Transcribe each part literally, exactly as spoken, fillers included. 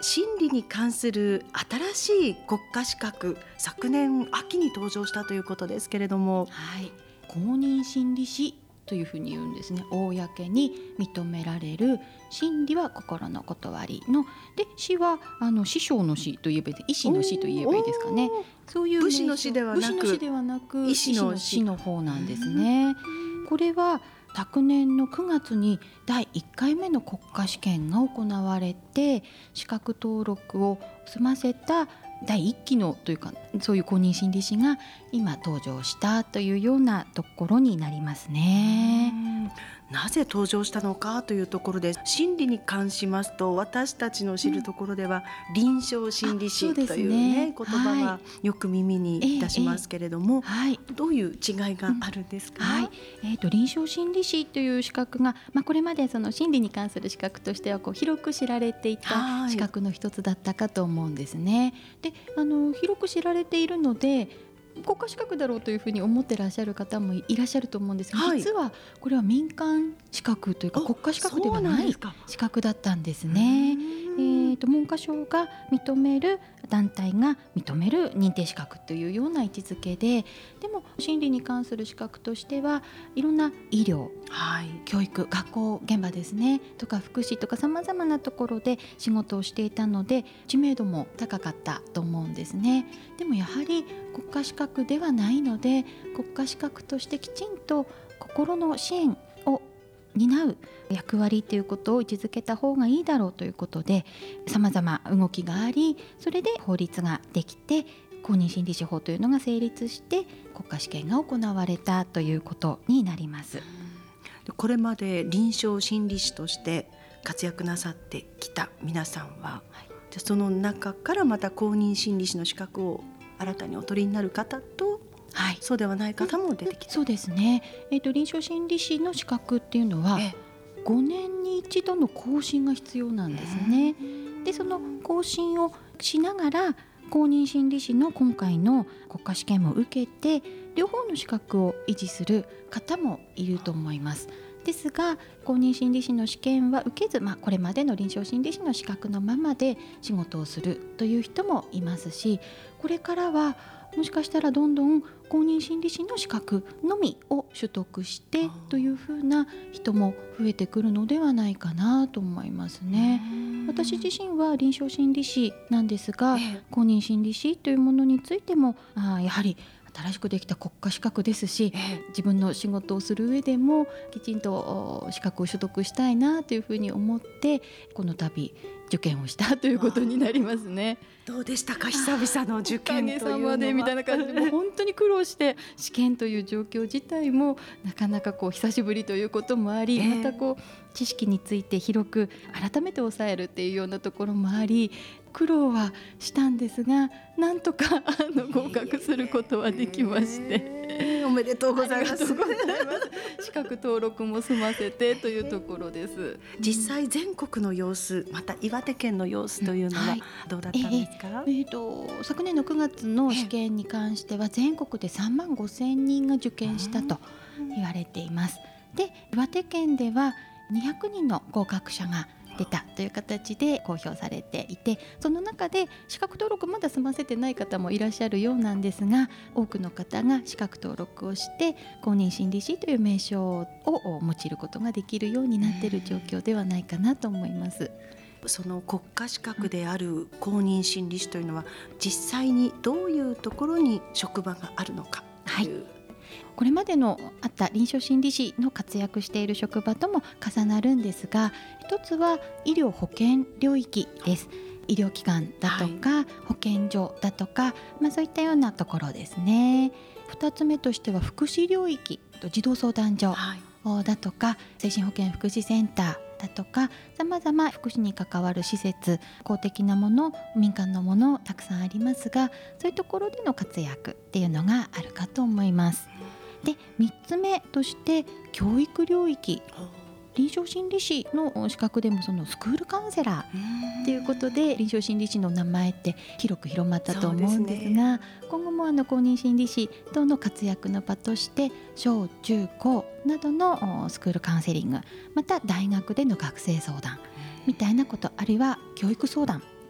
心理に関する新しい国家資格、昨年秋に登場したということですけれども、 はい、公認心理師というふうに言うんですね。公に認められる、心理は心の断りので、師はあの師匠の師と言えばいい、医師の師と言えばいいですかね。そういう武士の師ではなく、 武士の師ではなく医師の師の方なんですね。これは昨年のくがつにだいいっかいめの国家試験が行われて、資格登録を済ませただいいっきのというか、そういう公認心理師が今登場したというようなところになりますね。 なぜ登場したのかというところで、心理に関しますと私たちの知るところでは、うん、臨床心理士というね、ね、言葉がよく耳にいたしますけれども、はい、どういう違いがあるんですか？ うんはいえー、と臨床心理士という資格が、まあ、これまでその心理に関する資格としてはこう広く知られていた資格の一つだったかと思うんですね。であの広く知られているので国家資格だろうというふうに思ってらっしゃる方もいらっしゃると思うんですが、はい、実はこれは民間資格というか国家資格ではない資格だったんですね。えー、と文科省が認める、団体が認める認定資格というような位置づけで、でも心理に関する資格としてはいろんな医療、はい、教育、学校現場ですねとか福祉とかさまざまなところで仕事をしていたので知名度も高かったと思うんですね。でもやはり国家資格ではないので、国家資格としてきちんと心の支援を担う役割ということを位置づけた方がいいだろうということで、様々動きがあり、それで法律ができて公認心理師法というのが成立して国家試験が行われたということになります。 これまで臨床心理士として活躍なさってきた皆さんは、はい、じゃその中からまた公認心理士の資格を新たにお取りになる方と、はい、そうではない方も出てきて、 そうですね、えーと、臨床心理士の資格っていうのはごねんに一度の更新が必要なんですね。でその更新をしながら公認心理士の今回の国家試験も受けて両方の資格を維持する方もいると思います。ですが公認心理士の試験は受けず、まあ、これまでの臨床心理士の資格のままで仕事をするという人もいますし、これからはもしかしたらどんどん公認心理士の資格のみを取得してというふうな人も増えてくるのではないかなと思いますね。私自身は臨床心理士なんですが、公認心理士というものについてもあやはり新しくできた国家資格ですし、自分の仕事をする上でもきちんと資格を取得したいなというふうに思ってこの度受験をしたということになりますね。 どうでしたか、久々の受験というのは。 おかげさまでみたいな感じでもう本当に苦労して試験という状況自体もなかなかこう久しぶりということもあり、えー、またこう知識について広く改めて抑えるっていうようなところもあり苦労はしたんですが、なんとかあの合格することはできまして、 えー、おめでとうございます。 資格登録も済ませてというところです。 実際全国の様子、また岩手県の様子というのはどうだったんですか？ えーえー、と昨年のくがつの試験に関しては全国でさんまんごせんにんが受験したと言われています。で岩手県ではにひゃくにんの合格者が出たという形で公表されていて、その中で資格登録まだ済ませてない方もいらっしゃるようなんですが、多くの方が資格登録をして公認心理師という名称を用いることができるようになっている状況ではないかなと思います。 その国家資格である公認心理師というのは実際にどういうところに職場があるのかという、はい、 これまでのあった臨床心理士の活躍している職場とも重なるんですが、一つは医療保険領域です。医療機関だとか、はい、保健所だとか、まあ、そういったようなところですね。二つ目としては福祉領域、児童相談所だとか、精神保健福祉センターだとか、さまざま福祉に関わる施設、公的なもの、民間のものたくさんありますが、そういうところでの活躍っていうのがあるかと思います。でみっつめとして教育領域、臨床心理士の資格でもそのスクールカウンセラーということで臨床心理士の名前って広く広まったと思うんですが、ですね、今後もあの公認心理士等の活躍の場として小中高などのスクールカウンセリング、また大学での学生相談みたいなこと、あるいは教育相談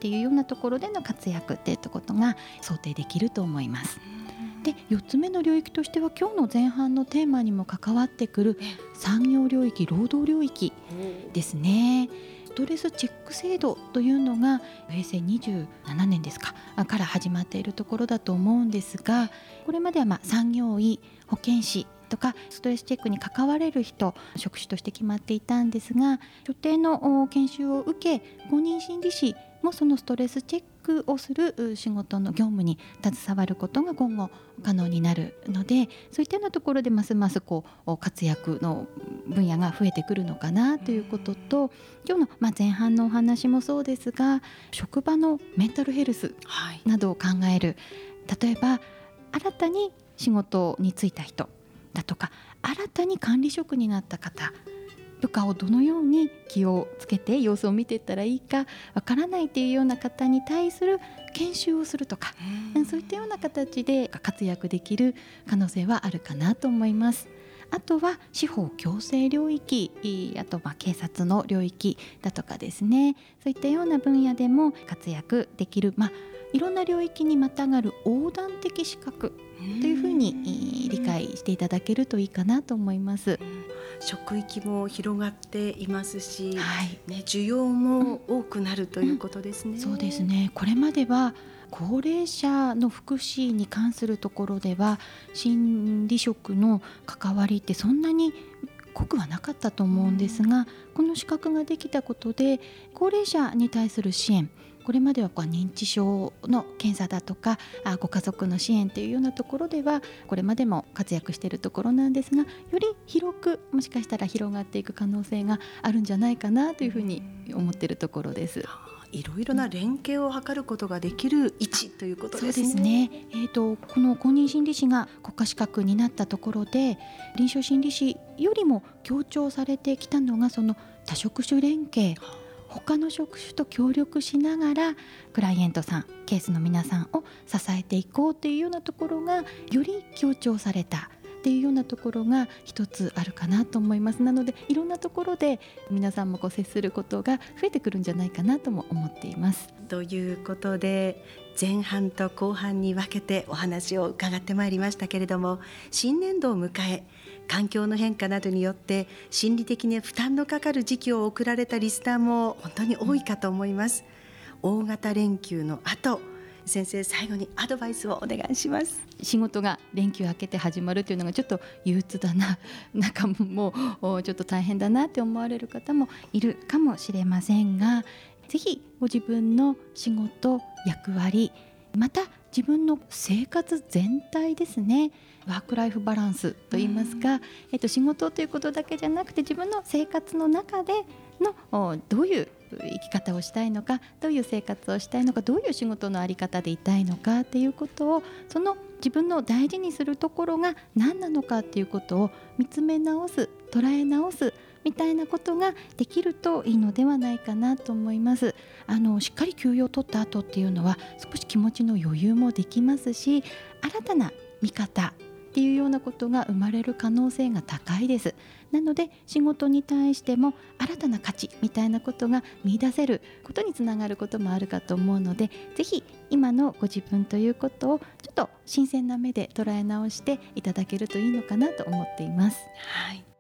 っていうようなところでの活躍っていったことが想定できると思います。でよっつめの領域としては今日の前半のテーマにも関わってくる産業領域、労働領域ですね。ストレスチェック制度というのが平成にじゅうななねんですかから始まっているところだと思うんですが、これまではまあ産業医、保健師とかストレスチェックに関われる人、職種として決まっていたんですが、所定の研修を受け公認心理師もそのストレスチェックをする仕事の業務に携わることが今後可能になるので、そういったようなところでますますこう活躍の分野が増えてくるのかなということと、今日のまあ前半のお話もそうですが、職場のメンタルヘルスなどを考える、例えば新たに仕事に就いた人だとか、新たに管理職になった方、部下をどのように気をつけて様子を見ていったらいいかわからないというような方に対する研修をするとか、そういったような形で活躍できる可能性はあるかなと思います。あとは司法強制領域、あとは警察の領域だとかですね、そういったような分野でも活躍できる、まあ、いろんな領域にまたがる横断的資格というふうに理解していただけるといいかなと思います。 職域も広がっていますし、はいね、需要も多くなるということですね、 うんうん、そうですね。これまでは高齢者の福祉に関するところでは心理職の関わりってそんなに濃くはなかったと思うんですが、この資格ができたことで高齢者に対する支援、これまではこう認知症の検査だとかあご家族の支援というようなところではこれまでも活躍しているところなんですが、より広くもしかしたら広がっていく可能性があるんじゃないかなというふうに思っているところです。 いろいろな連携を図ることができる位置ということですね。 そうですね、えーと、この公認心理師が国家資格になったところで、臨床心理士よりも強調されてきたのがその多職種連携、他の職種と協力しながらクライエントさん、ケースの皆さんを支えていこうというようなところがより強調されたっていうようなところが一つあるかなと思います。なのでいろんなところで皆さんもこう接することが増えてくるんじゃないかなとも思っています。 ということで前半と後半に分けてお話を伺ってまいりましたけれども、新年度を迎え環境の変化などによって心理的に負担のかかる時期を送られたリスナーも本当に多いかと思います。大型連休の後、先生最後にアドバイスをお願いします。 仕事が連休明けて始まるというのがちょっと憂鬱だな、なんかもうちょっと大変だなって思われる方もいるかもしれませんが、ぜひご自分の仕事、役割、また自分の生活全体ですね、ワークライフバランスといいますか、えっと、仕事ということだけじゃなくて自分の生活の中でのどういう生き方をしたいのか、どういう生活をしたいのか、どういう仕事の在り方でいたいのかっていうことを、その自分の大事にするところが何なのかっていうことを見つめ直す、捉え直すみたいなことができるといいのではないかなと思います。あのしっかり休養を取った後っていうのは少し気持ちの余裕もできますし、新たな見方っていうようなことが生まれる可能性が高いです。なので仕事に対しても新たな価値みたいなことが見出せることにつながることもあるかと思うので、ぜひ今のご自分ということをちょっと新鮮な目で捉え直していただけるといいのかなと思っています。 はい、